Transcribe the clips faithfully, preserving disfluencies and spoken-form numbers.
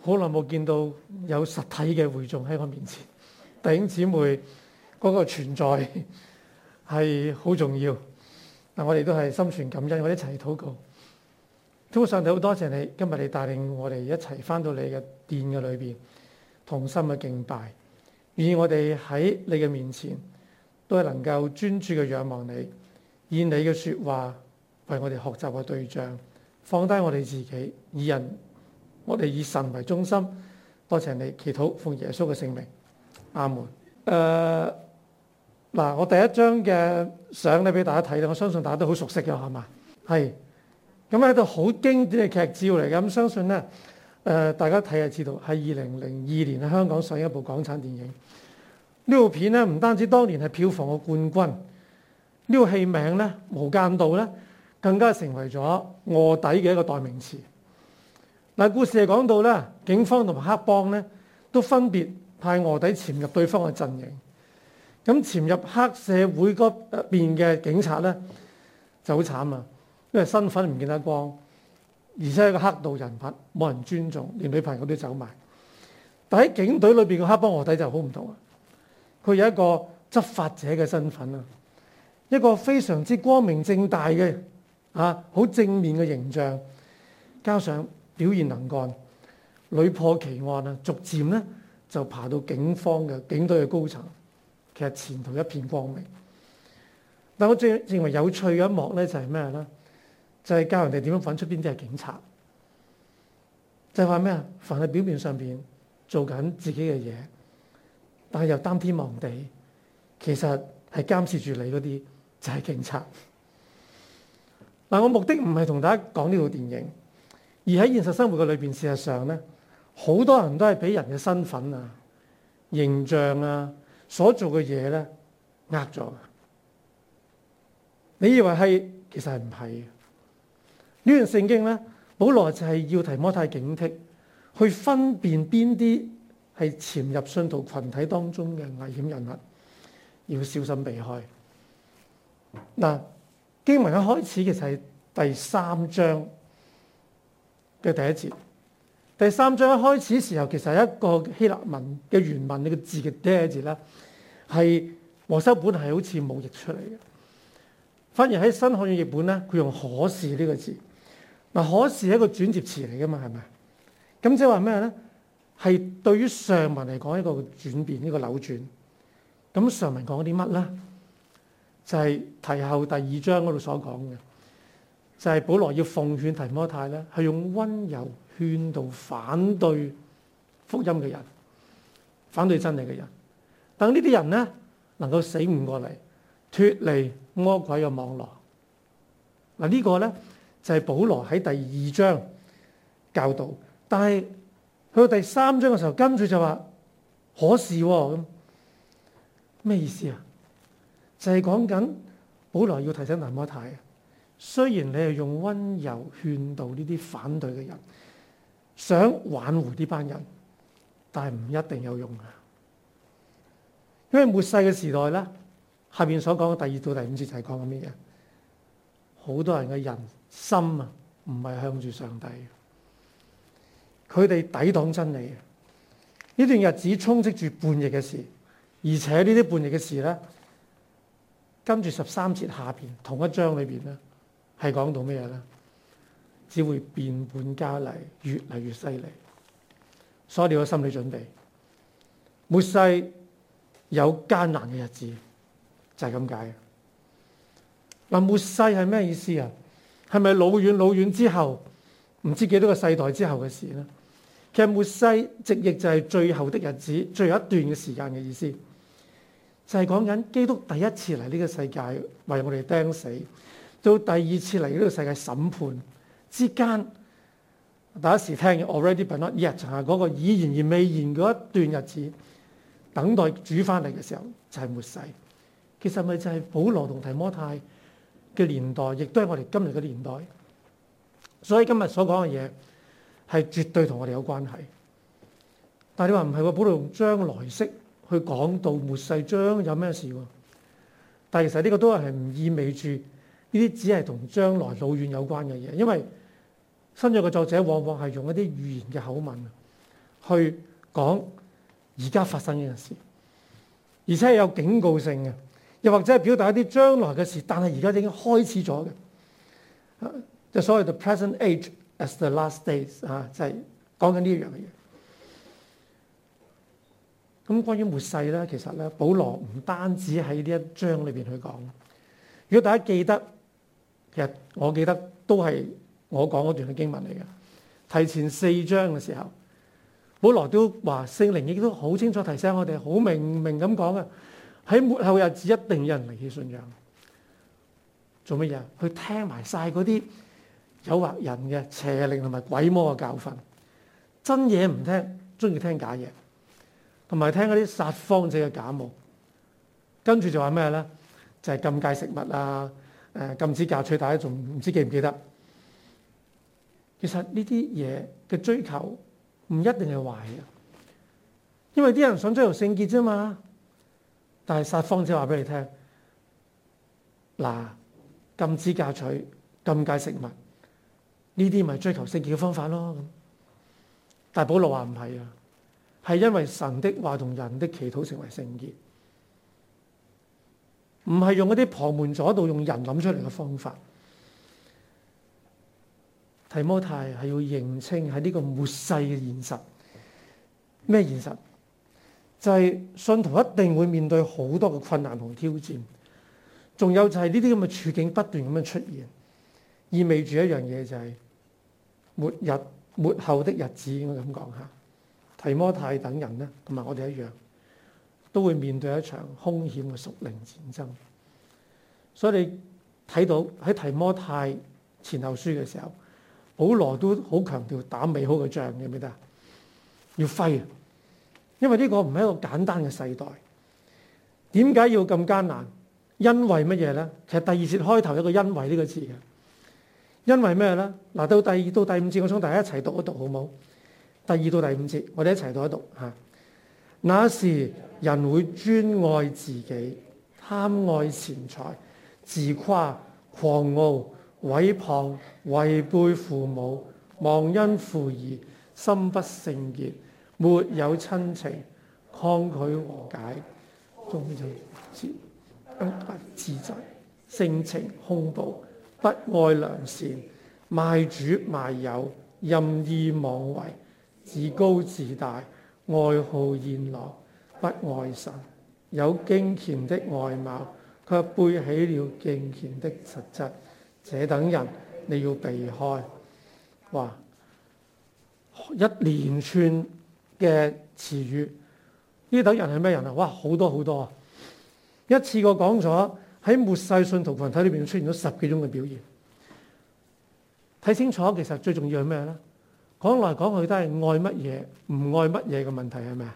好耐冇見到有實體嘅會眾喺我面前，弟兄姊妹嗰個存在係好重要。嗱，我哋都係心存感恩，我哋一齊禱告。天父上帝，好多謝你，今日你帶領我哋一齊翻到你嘅殿嘅裏邊，同心嘅敬拜。願我哋喺你嘅面前，都係能夠專注嘅仰望你，以你嘅説話為我哋學習嘅對象，放低我哋自己，以人。我哋以神為中心，多謝你，祈禱奉耶穌嘅聖名，阿門。誒、呃、嗱，我第一張嘅相咧俾大家睇咧，我相信大家都好熟悉嘅，係嘛？係咁喺度好經典嘅劇照嚟嘅，咁相信咧誒、呃、大家睇就知道，係二零零二年喺香港上映一部港產電影。呢部片咧唔單止當年係票房嘅冠軍，呢個戲名咧《無間道》咧更加成為咗臥底嘅一個代名詞。嗱，故事係講到咧，警方同埋黑幫咧都分別派臥底潛入對方嘅陣營。咁潛入黑社會嗰邊嘅警察咧就好慘啊，因為身份唔見得光，而且係個黑道人物，冇人尊重，連女朋友都走埋。但喺警隊裏邊嘅黑幫臥底就好唔同啊，佢有一個執法者嘅身份啊，一個非常之光明正大嘅啊，好正面嘅形象，加上表現能幹，屢破奇案啊，逐漸咧就爬到警方嘅警隊嘅高層，其實前途一片光明。但我最認為有趣嘅一幕咧就係咩咧？就係、是、教人哋點樣揾出邊啲係警察，就係話咩啊？凡係表面上邊做緊自己嘅嘢，但係又擔天望地，其實係監視住你嗰啲就係警察。嗱，我目的唔係同大家講呢套電影。而喺現實生活嘅裏邊，事實上咧，好多人都係俾人嘅身份啊、形象啊、所做嘅嘢咧呃咗。你以為係，其實係唔係？呢段聖經咧，保羅就係要提摩太警惕，去分辨邊啲係潛入信徒群體當中嘅危險人物，要小心避開。嗱，經文一開始其實係第三章嘅第一節，第三章一開始時候，其實係一個希臘文嘅原文，呢個字嘅第一節咧，係和修本係好似冇譯出嚟嘅，反而喺新漢語譯本咧，佢用可是呢個字。嗱，可是係一個轉接詞嚟噶嘛，係咪？咁即係話咩咧？係對於上文嚟講一個轉變，呢個扭轉。咁上文講啲乜咧？就係提後第二章嗰度所講嘅。就係保羅要奉勸提摩太咧，係用溫柔勸導反對福音嘅人，反對真理嘅人，等呢啲人咧能夠醒悟過嚟，脫離魔鬼嘅網絡。嗱，呢個咧就係保羅喺第二章教導，但係去到第三章嘅時候，跟住就話可是喎，咁咩意思啊？就係講緊保羅要提醒提摩太。雖然你係用溫柔勸導呢啲反對嘅人，想挽回呢班人，但係唔一定有用嘅。因為末世嘅時代咧，下邊所講嘅第二到第五節就係講緊咩嘢？好多人嘅人心啊，唔係向住上帝，佢哋抵擋真理。呢段日子充斥住叛逆嘅事，而且呢啲叛逆嘅事咧，跟住十三節下邊同一章裏邊咧。係講到咩嘢咧？只會變本加厲，越嚟越犀利。所以你有心理準備，末世有艱難嘅日子，就係咁解。嗱，末世係咩意思啊？係咪老遠老遠之後，唔知幾多個世代之後嘅事咧？其實末世直譯就係最後的日子，最後一段嘅時間嘅意思，就係講緊基督第一次嚟呢個世界為我哋釘死。到第二次嚟呢個世界審判之間，第一時聽嘅 already but not yet 就係嗰個已然而未然嗰一段日子，等待主翻嚟嘅時候就係末世。其實咪就係保羅同提摩太嘅年代，亦都係我哋今日嘅年代。所以今日所講嘅嘢係絕對同我哋有關係。但係你話唔係喎，保羅用將來式去講到末世將有咩事喎？但係其實呢個都係唔意味住。呢啲只係同將來老遠有關嘅嘢，因為新約嘅作者往往係用一啲預言嘅口吻， 去講而家發生嘅事，而且係有警告性嘅，又或者係表達一啲將來嘅事，但係而家已經開始咗嘅。就所謂 the present age as the last days 啊，就係講緊呢樣嘅嘢。咁關於末世咧，其實咧，保羅唔單止喺呢一章裏邊去講。如果大家記得，其實我記得都係我講嗰段嘅經文嚟嘅。提前四章嘅時候，保羅都話聖靈亦都好清楚提醒我哋，好明明咁講啊，喺末後日子一定有人離棄信仰。做乜嘢？去聽埋晒嗰啲誘惑人嘅邪靈同埋鬼魔嘅教訓，真嘢唔聽，中意聽假嘢。同埋聽嗰啲撒謊者嘅假冒，跟住就話咩咧？就係、是、禁戒食物啊，誒禁止嫁娶，大家仲唔知記唔記得？其實呢啲嘢嘅追求唔一定係壞嘅，因為啲人想追求聖潔啫嘛。但係撒謊者話俾你聽，嗱，禁止嫁娶、禁戒食物，呢啲咪追求聖潔嘅方法咯。但係保羅話唔係啊。係因為神的話同人的祈禱成為聖潔，唔係用嗰啲旁門左道、用人諗出嚟嘅方法。提摩太係要認清喺呢個末世嘅現實。咩現實？就係、是、信徒一定會面對好多嘅困難同挑戰，仲有就係呢啲咁嘅處境不斷咁樣出現，意味住一樣嘢就係末日末後的日子，應該咁講下。提摩太等人咧，同埋我哋一樣，都會面對一場兇險嘅屬靈戰爭。所以你睇到喺提摩太前後書嘅時候，保羅都好強調打美好嘅仗，記唔記得啊？要揮，因為呢個唔係一個簡單嘅世代。點解要咁艱難？因為乜嘢咧？其實第二節開頭有一個因為呢個字嘅。因為咩咧？嗱，到第二到第五節，我想大家一齊讀一讀，好唔好？第二到第五節，我哋一齊讀一讀嚇。那時人會專愛自己，貪愛錢財，自誇、狂傲、毀謗、違背父母，忘恩負義，心不聖潔，沒有親情，抗拒和解，終有自自責，性情兇暴，不愛良善，賣主賣友，任意妄為，自高自大，愛好宴樂，不愛神，有敬虔的外貌，卻背起了敬虔的實質。這等人你要避開。哇！一連串嘅詞語，呢等人係咩人啊？哇！好多好多啊！一次過講咗喺末世信徒群體裏邊出現咗十幾種嘅表現。睇清楚，其實最重要係咩咧？講來講去都係愛乜嘢，唔愛乜嘢嘅問題係咪啊？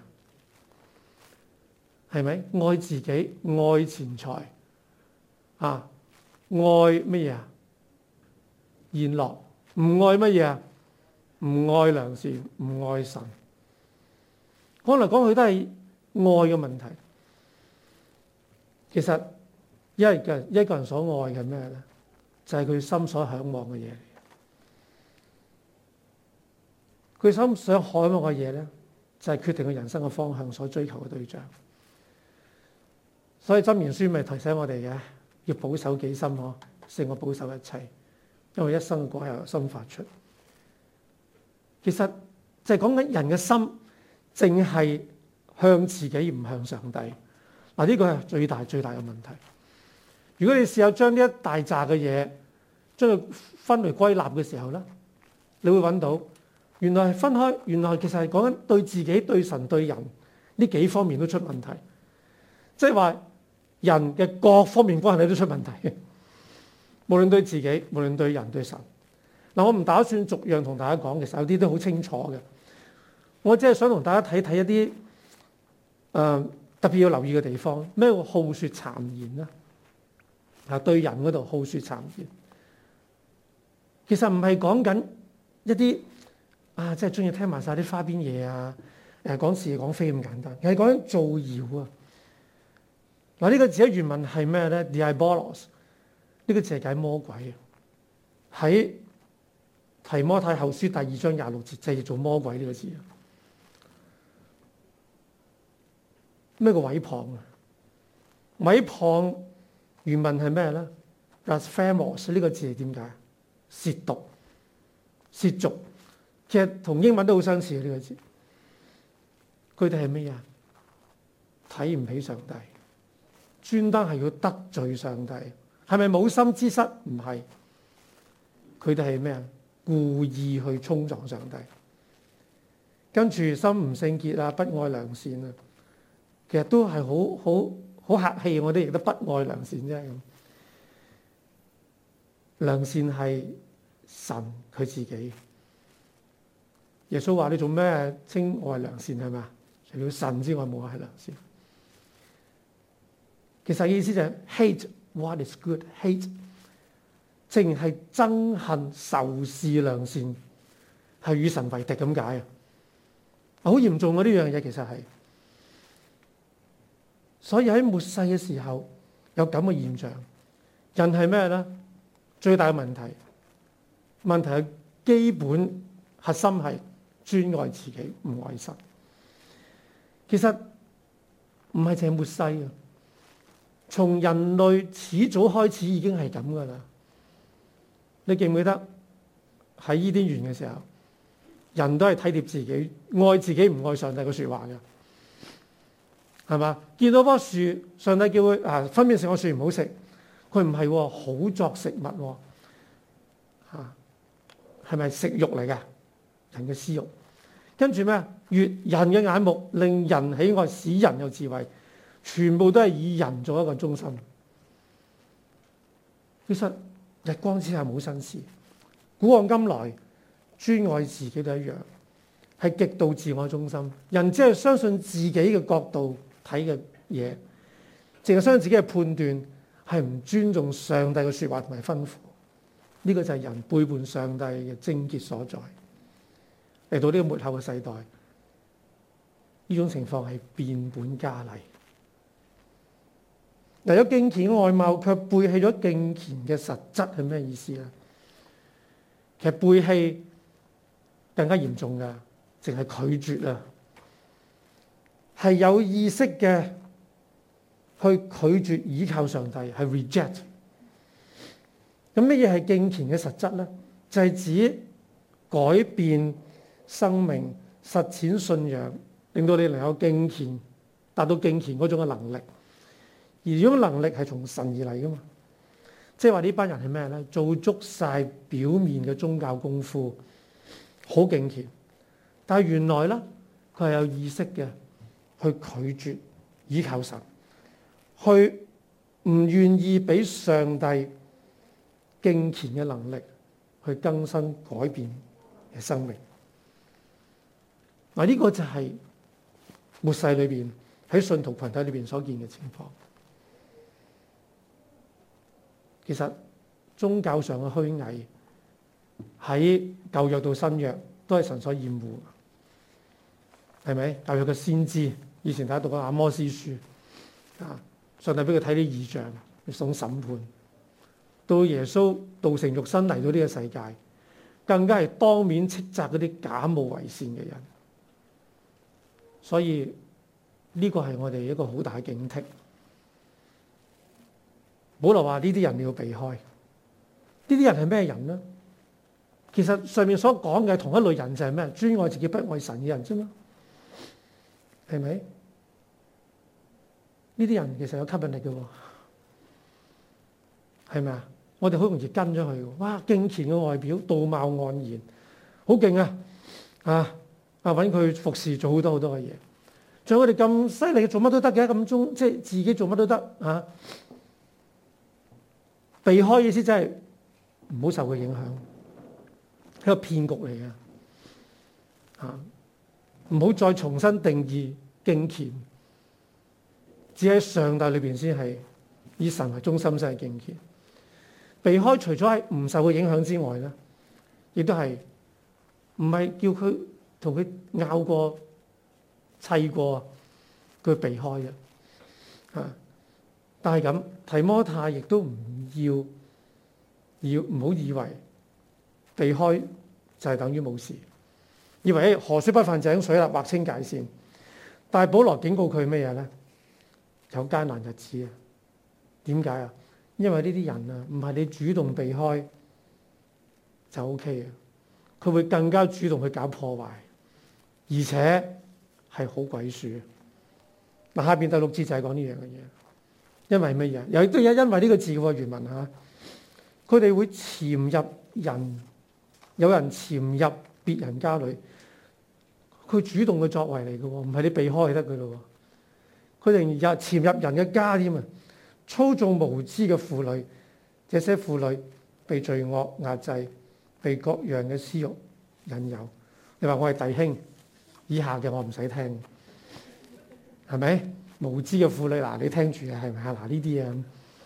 係咪愛自己、愛錢財啊？愛乜嘢啊？宴樂，唔愛乜嘢啊？唔愛良善，唔愛神。講嚟講去都係愛嘅問題。其實一個一個人所愛嘅咩咧？就係佢心所向往嘅嘢。佢心想向往嘅嘢咧，就係決定佢人生嘅方向所追求嘅對象。所以箴言書咪提醒我哋嘅，要保守己心嗬，勝過保守一切，因為一生嘅果由心發出。其實就係講緊人嘅心，淨係向自己唔向上帝。嗱，呢個係最大最大嘅問題。如果你試下將呢一大紮嘅嘢，將佢分類歸納嘅時候咧，你會揾到原來係分開，原來其實係講緊對自己、對神、對人呢幾方面都出問題。即係話人嘅各方面關係都出問題，無論對自己，無論對人、對神。嗱，我唔打算逐樣同大家講，其實有啲都好清楚嘅。我只係想同大家睇睇一啲誒、呃、特別要留意嘅地方。咩叫好説讒言咧？啊，對人嗰度好説讒言，其實唔係講緊一啲啊，即係中意聽埋晒啲花邊嘢啊，誒講是講非咁簡單，係講緊造謠啊。嗱，呢個字喺原文係咩咧 ？diabolos 呢個字係解魔鬼啊。喺提摩太後書第二章廿六節就係做魔鬼呢個字啊。 咩叫毀謗啊？毀謗原文係咩咧 ？blasphemous 呢個字係點解？褻瀆、褻瀆，其實同英文都好相似嘅呢個字。佢哋係咩啊？睇唔起上帝，專登係要得罪上帝，係咪冇心之失？唔係，佢哋係咩啊？故意去衝撞上帝，跟住心唔聖潔啊，不愛良善啊，其實都係好好好客氣，我哋亦都不愛良善啫咁。良善係神佢自己。耶穌話：你做咩稱我係良善係嘛？除了神之外，冇人係良善。其實意思就係 hate what is good，hate 正係憎恨仇視良善，係與神為敵咁解啊！好嚴重啊！呢樣嘢其實係，所以喺末世嘅時候有咁嘅現象，人係咩咧？最大嘅問題，問題係基本核心係專愛自己，唔愛神。其實唔係淨係末世啊，從人類始早開始已經係咁噶啦。你記唔記得喺伊甸園嘅時候，人都係體貼自己，愛自己唔愛上帝嘅說話嘅，係嘛？見到棵樹，上帝叫佢啊分辨善惡樹唔好食，佢唔係好作食物喎，嚇係咪食肉嚟㗎？人嘅私欲，跟住咩？悅人嘅眼目，令人喜愛，使人有智慧，全部都係以人做一個中心。其實日光之下冇新事，古往今來專愛自己都一樣，係極度自我中心。人只係相信自己嘅角度睇嘅嘢，淨係相信自己嘅判斷，係唔尊重上帝嘅說話同埋吩咐。呢個就係人背叛上帝嘅症結所在。嚟到呢個末後嘅世代，呢種情況係變本加厲。嗱，有敬虔嘅外貌，卻背棄咗敬虔嘅實質係咩意思咧？其實背棄更加嚴重㗎，淨係拒絕啊，係有意識嘅去拒絕倚靠上帝，係 reject。咁乜嘢係敬虔嘅實質咧？就係指改變生命、實踐信仰，令到你能夠敬虔，達到敬虔嗰種嘅能力。而呢種能力係從神而嚟噶嘛？即係話呢班人係咩咧？做足晒表面嘅宗教功夫，好敬虔，但係原來咧佢係有意識嘅去拒絕倚靠神，去唔願意俾上帝敬虔嘅能力去更新改變嘅生命。嗱，呢個就係末世裏邊喺信徒群體裏邊所見嘅情況。其實宗教上嘅虛偽喺舊約到新約都係神所厭惡，係咪？舊約嘅先知以前大家讀過阿摩司書啊，上帝俾佢睇啲異象，要送審判。到耶穌道成肉身嚟到呢個世界，更加係當面斥責嗰啲假冒為善嘅人。所以呢個係我哋一個好大嘅警惕。保羅話呢啲人你要避開，呢啲人係咩人呢？其實上面所講嘅同一類人就係咩？專愛自己不愛神嘅人啫嘛，係咪？呢啲人其實有吸引力嘅，係咪啊？我哋好容易跟咗佢，哇！敬虔嘅外表，道貌岸然，好勁啊！啊啊，揾佢服侍做好多好多嘅嘢，仲有我哋咁犀利，做乜都得嘅，咁中即係自己做乜都得啊！避開意思真係唔好受佢影響，係個騙局嚟嘅嚇，唔好再重新定義敬虔，只喺上帝裏邊先係以神為中心先係敬虔。避開除咗係唔受佢影響之外咧，亦都係唔係叫佢同佢拗過、砌過，佢避開嘅嚇。但係咁，提摩太亦都唔要，要唔好以為避開就係等於冇事，以為河水不犯井水啦，劃清界線。但係保羅警告佢咩嘢咧？ 有艱難日子啊。點解啊？因為呢啲人啊，唔係你主動避開就 OK 嘅，佢會更加主動去搞破壞，而且係好鬼鼠。嗱，下邊第六節就係講呢樣嘅嘢。因為乜嘢？又都有因為呢個字嘅原文嚇，佢哋會潛入人，有人潛入別人家裏，佢主動嘅作為嚟嘅喎，唔係你避開就得嘅咯喎。佢哋入潛入人嘅家添啊，操縱無知嘅婦女，這些婦女被罪惡壓制，被各樣嘅私慾引誘。你話我係弟兄，以下嘅我唔使聽，係咪？無知嘅婦女，嗱，你聽住啊，係咪啊？嗱，呢啲啊，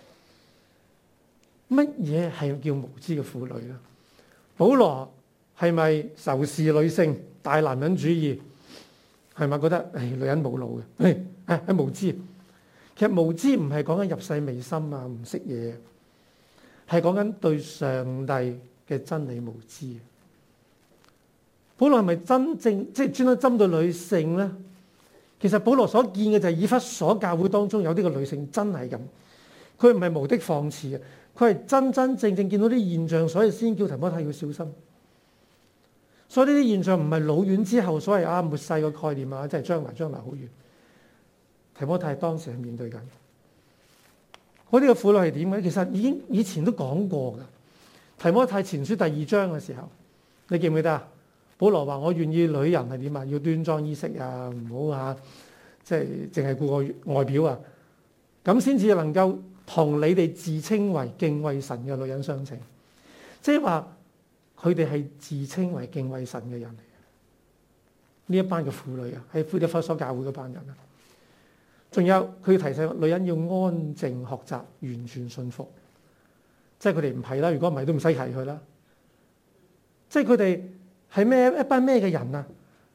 乜嘢係叫無知嘅婦女咧？保羅係咪仇視女性、大男人主義？係咪覺得誒、哎、女人冇腦嘅？誒誒無知。其實無知唔係講緊入世未深啊，唔識嘢，係講緊對上帝嘅真理無知。保羅係咪真正即係專登針對女性咧？其實保羅所見嘅就係以弗所教會當中有啲個女性真係咁，佢唔係無的放矢嘅，佢係真真正正見到啲現象，所以先叫提摩太要小心。所以呢啲現象唔係老遠之後所謂啊末世嘅概念啊，即係將來將來好遠。提摩太當時係面對緊嗰啲嘅婦女係點嘅？其實已經以前都講過㗎。提摩太前書第二章嘅時候，你記唔記得啊？保羅話：我願意女人係點啊？要端莊衣飾啊，唔好啊，即係淨係顧個外表啊，咁先至能夠同你哋自稱為敬畏神嘅女人相稱。即係話佢哋係自稱為敬畏神嘅人嚟嘅。呢一班嘅婦女啊，喺以弗所教會嗰班人啊，仲有佢提醒女人要安靜學習，完全信服。即係佢哋唔係啦，如果唔係都唔使提佢啦。即係佢哋。係咩一班咩嘅人啊？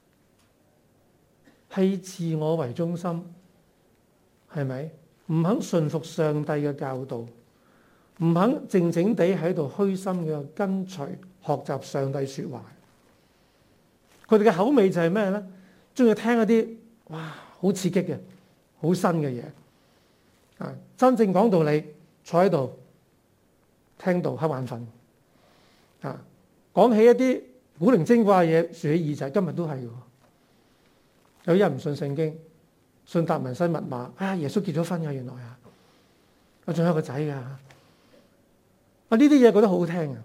係自我為中心，係咪？唔肯順服上帝嘅教導，唔肯靜靜地喺度虛心嘅跟隨學習上帝說話。佢哋嘅口味就係咩咧？中意聽一啲哇好刺激嘅、好新嘅嘢啊！真正講道理，坐喺度聽到瞌眼瞓啊！講起一啲古靈精怪嘅嘢，豎起耳仔，今日都係嘅。有啲人唔信聖經，信達文西密碼。啊，耶穌結咗婚㗎，原來啊，我仲有個仔㗎。啊，呢啲嘢覺得好好聽啊，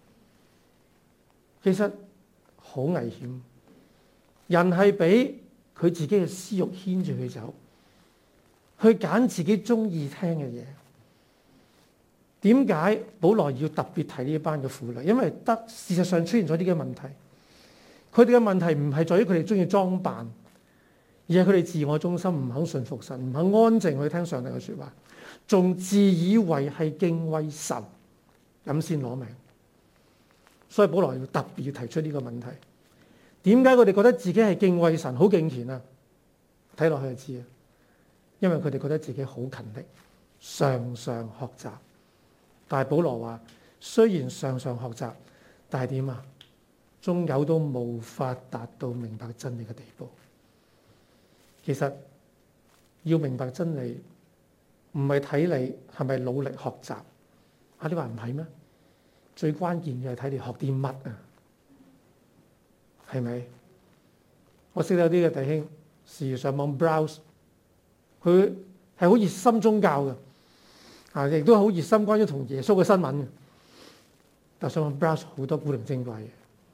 其實好危險。人係俾佢自己嘅私慾牽住佢走，去揀自己中意聽嘅嘢。點解保羅要特別提呢一班嘅婦女？因為得事實上出現咗啲嘅問題，佢哋嘅問題唔係在於佢哋中意裝扮，而係佢哋自我中心，唔肯順服神，唔肯安靜去聽上帝嘅說話，仲自以為係敬畏神，咁先攞命。所以保羅要特別要提出呢個問題。點解佢哋覺得自己係敬畏神，好敬虔啊？睇落去就知啊，因為佢哋覺得自己好勤力，常常學習。但係保羅話，雖然常常學習，但係點啊？終有都無法達到明白真理嘅地步。其實要明白真理，唔係睇你係咪努力學習啊？你話唔係咩？最關鍵嘅係睇你學啲乜啊？係咪？我識得有啲嘅弟兄，時而上網 browse， 佢係好熱心宗教嘅。啊！亦都好熱心關於同耶穌嘅新聞嘅，但上網 browse 好多古靈精怪嘢，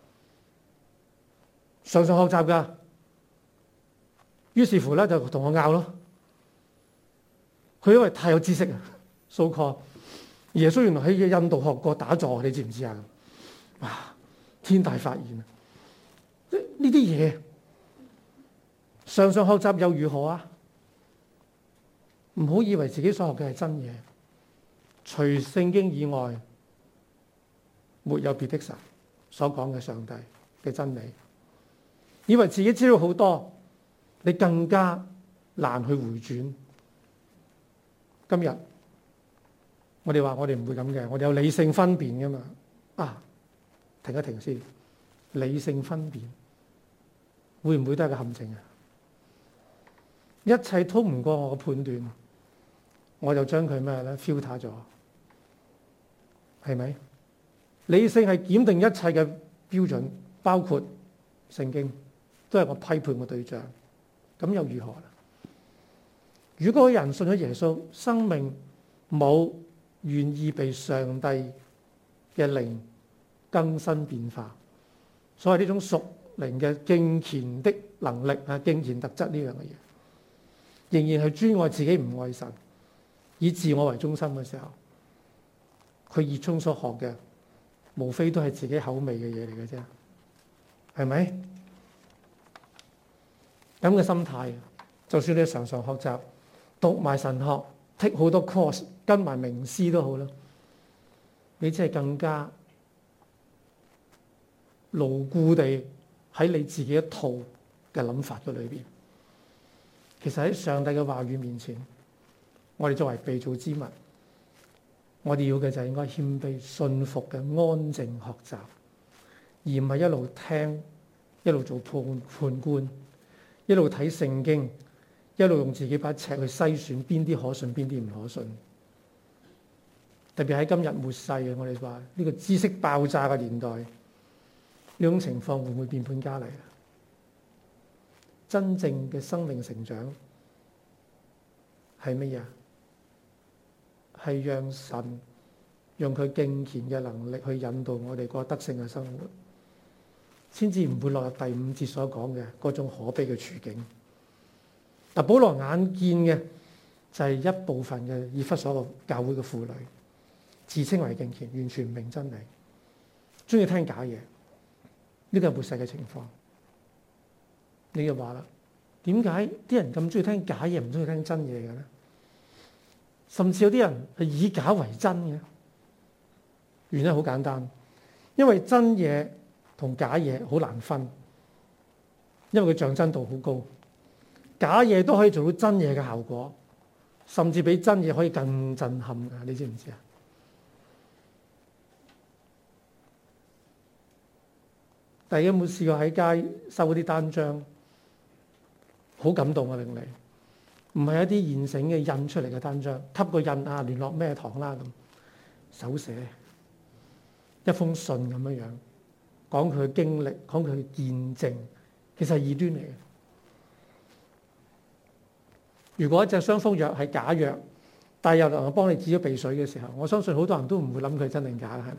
常常學習㗎。於是乎咧就同我拗咯。佢因為太有知識啊 ，so call 耶穌原來喺印度學過打坐，你知唔知啊？哇！天大發現啊！呢啲嘢常常學習又如何啊？唔好以為自己所學嘅係真嘢。除聖經以外，沒有別的神所講嘅上帝嘅真理。以為自己知道好多，你更加難去回轉。今日我哋話我哋唔會咁嘅，我哋有理性分辨㗎嘛。啊，停一停先，理性分辨會唔會都係個陷阱啊？一切通唔過我嘅判斷， 我就將佢咩咧 filter 咗，係咪？理性係檢定一切嘅標準，包括聖經，都係我批判嘅對象。咁又如何啦？如果人信咗耶穌，生命冇願意被上帝嘅靈更新變化，所謂呢種屬靈嘅敬虔的能力啊，敬虔特質呢樣嘅嘢，仍然係專愛自己唔愛神，以自我為中心嘅時候，佢熱衷所學嘅，無非都係自己口味嘅嘢嚟嘅啫，係咪？咁嘅心態，就算你常常學習、讀埋神學、take 好多 course、跟埋名師都好啦，你只係更加牢固地喺你自己一套嘅諗法嘅裏邊。其實喺上帝嘅話語面前，我哋作為被造之物，我哋要嘅就係應該謙卑、信服嘅安靜學習，而唔係一路聽、一路做判判官、一路睇聖經、一路用自己把尺去篩選邊啲可信、邊啲唔可信。特別喺今日末世嘅，我哋話呢個知識爆炸嘅年代，呢種情況會唔會變本加厲啊？真正嘅生命成長係乜嘢？係讓神用佢敬虔嘅能力去引導我哋過得勝嘅生活，先至唔會落入第五節所講嘅嗰種可悲嘅處境。嗱，保羅眼見嘅就係一部分嘅以弗所教會嘅婦女，自稱為敬虔，完全唔明真理，中意聽假嘢。呢個係末世嘅情況。你就話啦，點解啲人咁中意聽假嘢，唔中意聽真嘢嘅咧？甚至有啲人係以假為真嘅，原因好簡單，因為真嘢同假嘢好難分，因為佢象真度好高，假嘢都可以做到真嘢嘅效果，甚至比真嘢可以更震撼㗎，你知唔知啊？大家有冇試過喺街收嗰啲單張？好感動啊！令你唔係一啲現成嘅印出嚟嘅單張，吸個印啊，聯絡咩堂啦咁，手寫一封信咁樣樣，講佢嘅經歷，講佢嘅見證，其實係異端嚟嘅。如果一隻雙峰藥係假藥，但係又能夠幫你止咗鼻水嘅時候，我相信好多人都唔會諗佢真定假，係咪？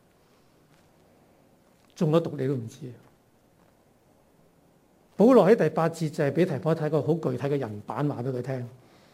中咗毒你都唔知。保羅喺第八節就係俾提摩太睇個好具體嘅人版，話俾佢聽，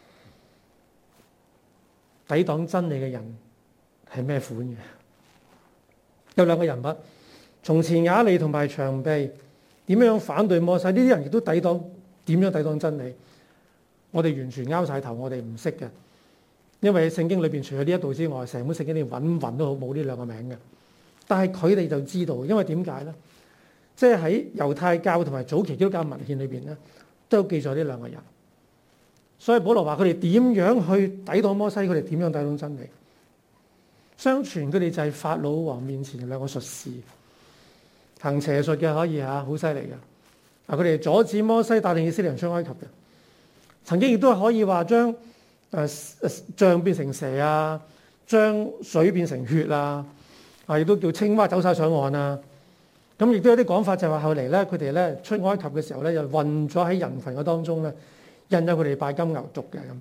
抵擋真理嘅人係咩款嘅？有兩個人物，從前雅利同埋長臂，點樣反對摩西？呢啲人亦都抵擋，點樣抵擋真理？我哋完全拗晒頭，我哋唔識嘅，因為喺聖經裏邊除咗呢一度之外，成本聖經你揾揾都好冇呢兩個名嘅。但係佢哋就知道，因為點解咧？即係喺猶太教同埋早期基督教文獻裏邊咧，都有記載呢兩個人。所以保羅話佢哋點樣去抵擋摩西，佢哋點樣抵擋真理。相傳佢哋就係法老王面前嘅兩個術士，行邪術嘅，可以嚇，好犀利嘅。啊，佢哋阻止摩西帶領以色列人出埃及嘅。曾經亦都係可以話將誒誒杖變成蛇啊，將水變成血啊，啊亦都叫青蛙走晒上岸啊。咁亦都有啲講法就係話後嚟咧，佢哋咧出埃及嘅時候咧，又混咗喺人群嘅當中咧，引誘佢哋拜金牛犢嘅咁，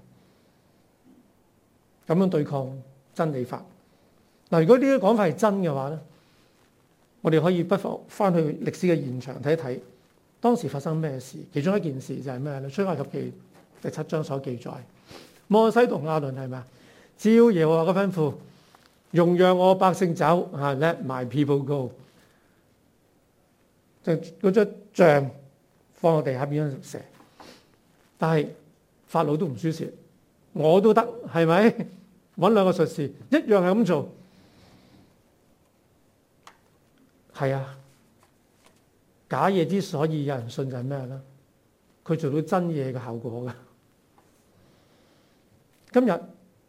咁樣對抗真理法。嗱，如果呢啲講法係真嘅話咧，我哋可以不妨翻去歷史嘅現場睇一睇當時發生咩事。其中一件事就係咩咧？出埃及記第七章所記載，摩西同亞倫係咪啊？照耶和華嘅吩咐，容讓我百姓走啊 ，Let my people go。就嗰張杖放落地下變咗蛇，但係法老都唔輸蝕，我都得，係咪？揾兩個術士一樣係咁做，係啊。假嘢之所以有人信就係咩咧？佢做到真嘢嘅效果㗎。今日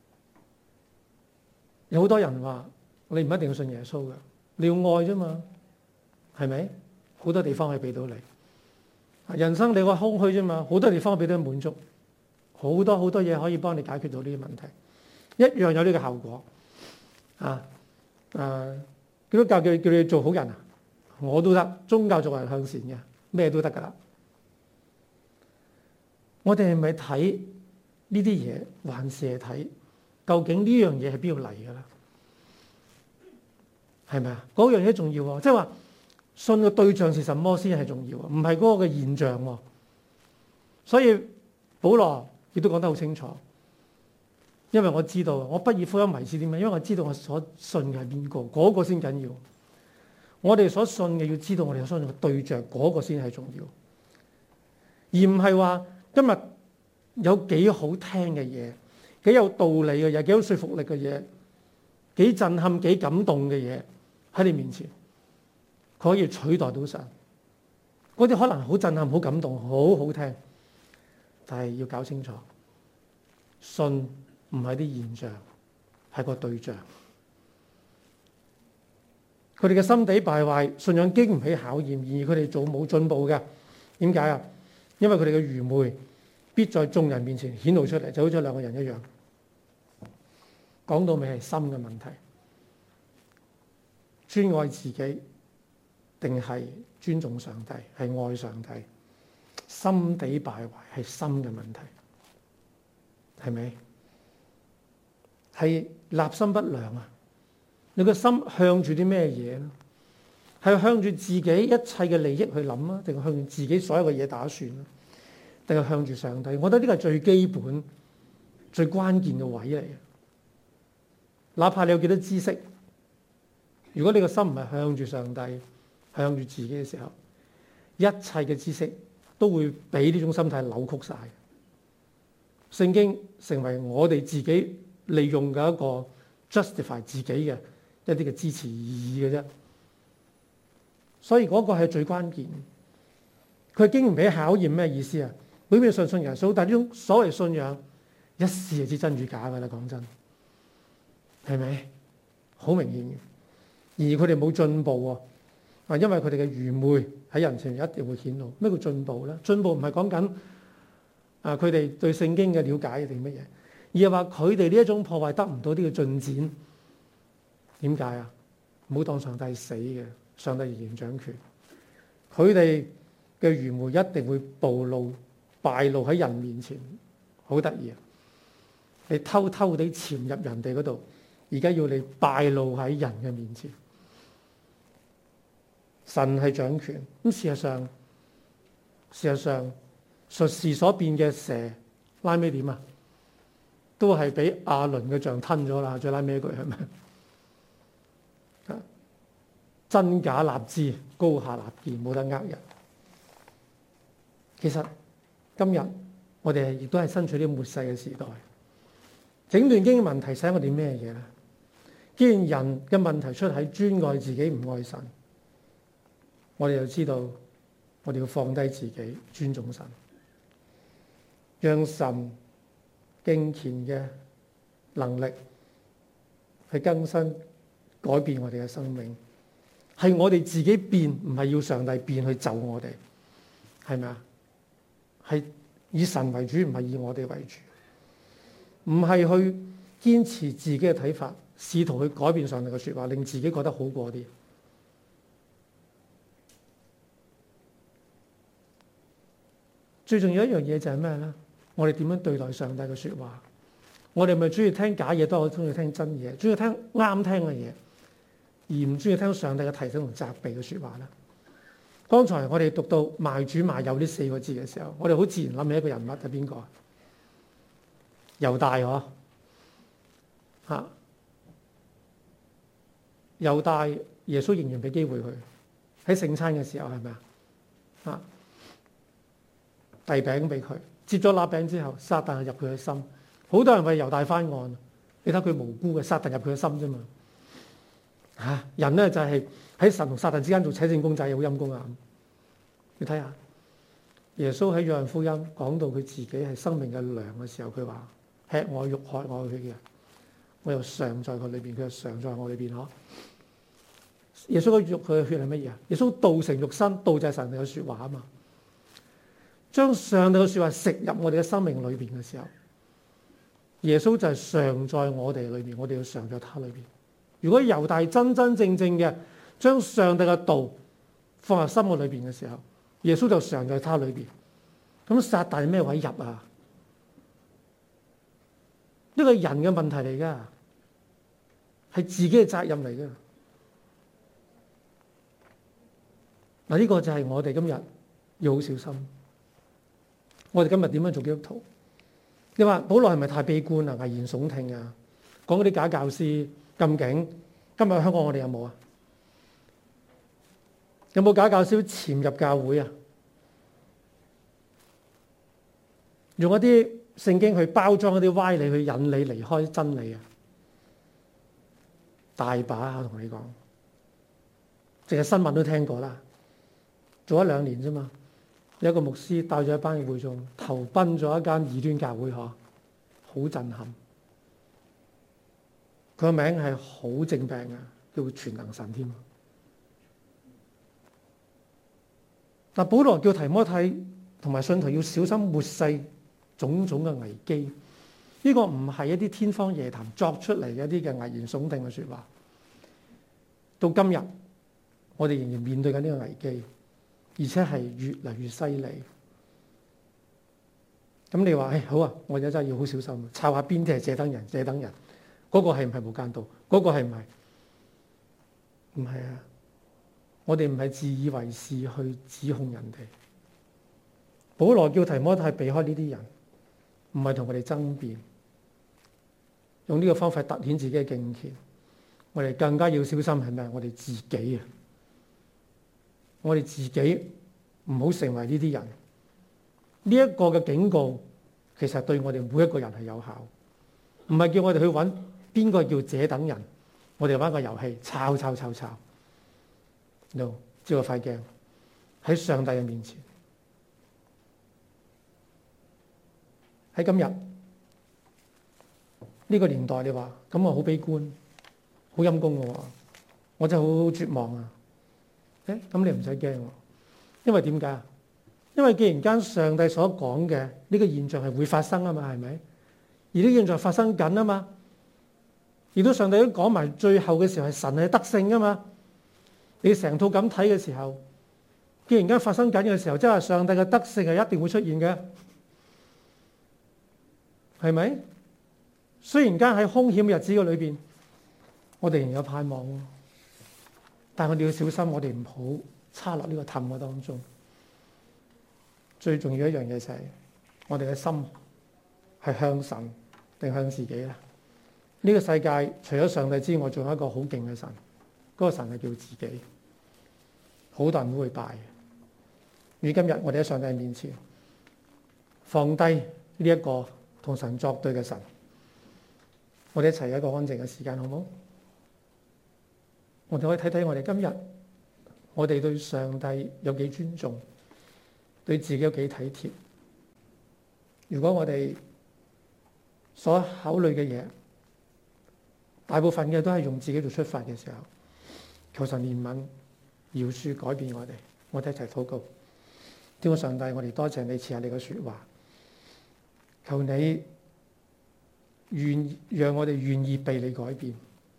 有好多人話：你唔一定要信耶穌㗎，你要愛啫嘛，係咪？好多地方可以俾到你，人生你話空虛啫嘛，好多地方俾到你滿足，好多好多嘢可以幫你解決到呢啲問題。 一樣有呢個效果啊！誒，基督教叫叫你做好人啊，我都得。宗教做人向善嘅，咩都得噶啦。我哋係咪睇呢啲嘢，還是係睇究竟呢樣嘢係邊度嚟噶啦？係咪啊？嗰樣嘢重要喎，即係話信嘅對象是什麼先係重要啊？唔係嗰個嘅現象喎。所以保羅亦都講得好清楚，因為我知道我不以福音為恥點解？因為我知道我所信嘅係邊個，嗰個先緊要。我哋所信嘅要知道我哋所信嘅對象，嗰個先係重要，而唔係話今日有幾好聽嘅嘢，幾有道理嘅嘢，幾有說服力嘅嘢，幾震撼、幾感動嘅嘢喺你面前，佢可以取代到神。嗰啲可能好震撼、好感動、好好聽，但係要搞清楚，信唔係啲現象，係個對象。佢哋嘅心地敗壞，信仰經唔起考驗，而佢哋做冇進步嘅。點解啊？因為佢哋嘅愚昧必在眾人面前顯露出嚟，就好似兩個人一樣。講到尾係心嘅問題，專愛自己定係尊重上帝，係愛上帝。心地敗壞係心嘅問題，係咪？係立心不良啊！你個心向住啲咩嘢咧？係向住自己一切嘅利益去諗啊，定係向住自己所有嘅嘢打算啊？定係向住上帝？我覺得呢個係最基本、最關鍵嘅位嚟嘅。哪怕你有幾多知識，如果你個心唔係向住上帝、向住自己嘅時候，一切嘅知識都會俾呢種心態扭曲晒。聖經成為我哋自己利用嘅一個 justify 自己嘅一啲嘅支持意義嘅啫。所以嗰個係最關鍵。佢經唔起考驗咩意思啊？表面上信耶穌，但係呢種所謂信仰一試就知真與假噶啦。講真，係咪？好明顯嘅。而佢哋冇進步喎，啊，因為佢哋嘅愚昧喺人前一定會顯露。咩叫進步咧？進步唔係講緊啊佢哋對聖經嘅了解定乜嘢，而係話佢哋呢一種破壞得唔到呢個進展。點解啊？唔好當上帝死嘅，上帝仍然掌權。佢哋嘅愚昧一定會暴露、敗露喺人面前，好得意啊！你偷偷地潛入人哋嗰度，而家要你敗露喺人嘅面前。神係掌權，咁事實上，事實上術士所變嘅蛇拉尾點啊？都係俾亞倫嘅杖吞咗啦。最拉尾一句係咪？真假立知，高下立見，冇得呃人。其實今日我哋亦都係身處呢個末世嘅時代。整段經嘅問題使我哋咩嘢咧？既然人嘅問題出喺專愛自己唔愛神，我哋就知道我哋要放低自己，尊重神，讓神敬虔嘅能力去更新改變我哋嘅生命。係我哋自己變，唔係要上帝變去就我哋，係咪啊？係以神為主，唔係以我哋為主，唔係去堅持自己嘅睇法，試圖去改變上帝嘅說話，令自己覺得好過啲。最重要一樣嘢就係咩咧？我哋點樣對待上帝嘅說話？我哋咪中意聽假嘢多，我中意聽真嘢，中意聽啱聽嘅嘢，而唔中意聽上帝嘅提醒同責備嘅說話啦。剛才我哋讀到賣主賣友呢四個字嘅時候，我哋好自然諗起一個人物係邊個？猶大嗬，吓，猶大耶穌仍然俾機會佢喺聖餐嘅時候係咪啊？啊，遞餅俾佢，接咗粒餅之後，撒旦入佢嘅心。好多人為猶大翻案，你睇佢無辜嘅，撒旦入佢嘅心啫嘛。吓、啊，人咧就係、是、喺神同撒旦之間做扯線公仔，好陰公啊！你睇下耶穌喺約翰福音講到佢自己係生命嘅糧嘅時候，佢話吃我肉喝我血嘅，我又常在佢裏邊，佢又常在我裏邊嗬。耶穌嘅肉佢嘅血係乜嘢啊？耶穌道成肉身，道就係神嘅說話啊嘛。將上帝嘅說話食入我哋嘅生命裏邊嘅時候， 耶穌就係常在我哋裏邊，我哋要常在他裏邊。如果猶大真真正正嘅將上帝嘅道放入心嘅裏邊嘅時候，耶穌就常在他裏邊。咁撒但咩位入啊？呢個係人嘅問題嚟噶，係自己嘅責任嚟噶。嗱，呢個就係我哋今日要好小心。我哋今日點樣做基督徒？你話保羅係咪太悲觀啊、危言聳聽啊？講嗰啲假教師咁勁，今日香港我哋有冇啊？有冇假教師潛入教會啊？用一啲聖經去包裝一啲歪理，去引你離開真理啊！大把，我同你講，淨係新聞都聽過啦。做咗兩年啫嘛，有一個牧師帶咗一班嘅會眾投奔咗一間異端教會，嗬，好震撼。佢個名係好正病啊，叫全能神添。嗱，保羅叫提摩太同埋信徒要小心末世種種嘅危機，呢、這個唔係一啲天方夜譚作出嚟嘅一啲嘅危言聳聽嘅説話。到今日，我哋仍然面對緊呢個危機，而且係越嚟越犀利。咁你話，誒、哎、好啊，我哋真係要好小心，抄下邊啲係這等人，這等人，嗰、那個係唔係無間道？嗰、那個係唔係？唔係啊！我哋唔係自以為是去指控人哋。保羅叫提摩太避開呢啲人。唔係同佢哋爭辯，用呢個方法凸顯自己嘅敬虔。我哋更加要小心係咩？我哋自己啊！我哋自己唔好成為呢啲人。呢一個嘅警告其實對我哋每一個人係有效，唔係叫我哋去揾邊個叫這等人。我哋玩個遊戲，抄抄抄抄。no， 照個塊鏡喺上帝嘅面前。喺今日呢、這個年代，你話咁我好悲觀，好陰功嘅喎，我真係好絕望啊！誒，咁你唔使驚，因為點解？因為既然間上帝所講嘅呢個現象係會發生啊嘛，係咪？而呢個現象發生緊啊嘛，而都上帝都講埋最後嘅時候係神係得勝啊嘛。你成套咁睇嘅時候，既然間發生緊嘅時候，即係上帝嘅得勝係一定會出現嘅。係咪？雖然間喺兇險嘅日子嘅裏邊，我哋仍有盼望，但係我哋要小心，我哋唔好差落呢個氹嘅當中。最重要一樣嘢就係我哋嘅心係向神定向自己咧？呢個世界除咗上帝之外，仲有一個好勁嘅神，嗰個神係叫自己。好多人都會拜。如今日我哋喺上帝面前放低呢一個同神作對嘅神，我哋一齊有一個安靜嘅時間，好唔好？我哋可以睇睇我哋今日，我哋對上帝有幾尊重，對自己有幾體貼。如果我哋所考慮嘅嘢，大部分嘅都係用自己做出發嘅時候，求神憐憫、饒恕、改變我哋。我哋一齊禱告。天父上帝，我哋多謝你賜下你嘅說話。求你願讓我哋願意被你改變。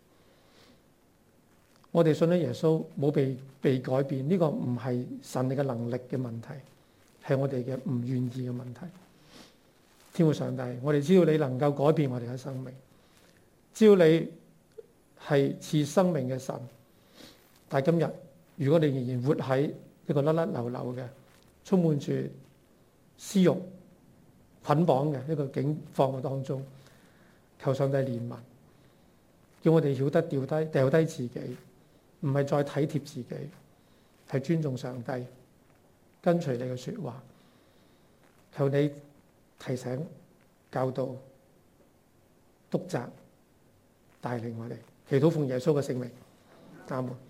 我哋信咗耶穌冇被被改變，呢、這個唔係神你嘅能力嘅問題，係我哋嘅唔願意嘅問題。天父上帝，我哋知道你能夠改變我哋嘅生命，只要你係賜生命嘅神。但係今日如果你仍然活喺一個甩甩流流嘅，充滿住私欲捆綁嘅一個境況嘅當中，求上帝憐憫，叫我哋曉得掉低掉低自己，唔係再體貼自己，係尊重上帝，跟隨你嘅說話。求你提醒、教導、督責、帶領我哋，祈禱奉耶穌嘅聖名，阿門。